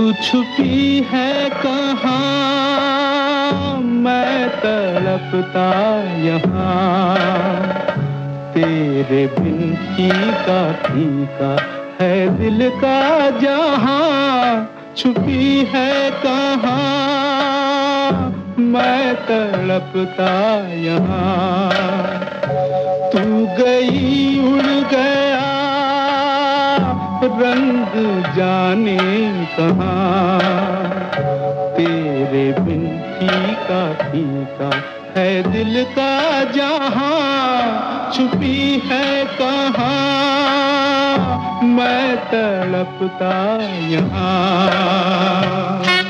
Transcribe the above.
छुपी है कहाँ, मैं तड़पता यहाँ। तेरे बिन फीका है दिल का जहाँ। छुपी है कहाँ, मैं तड़पता यहाँ। तू गई उड़ गया रंग जाने कहाँ। तेरे बिन फीका है दिल का जहाँ। छुपी है कहाँ, मैं तड़पता यहाँ।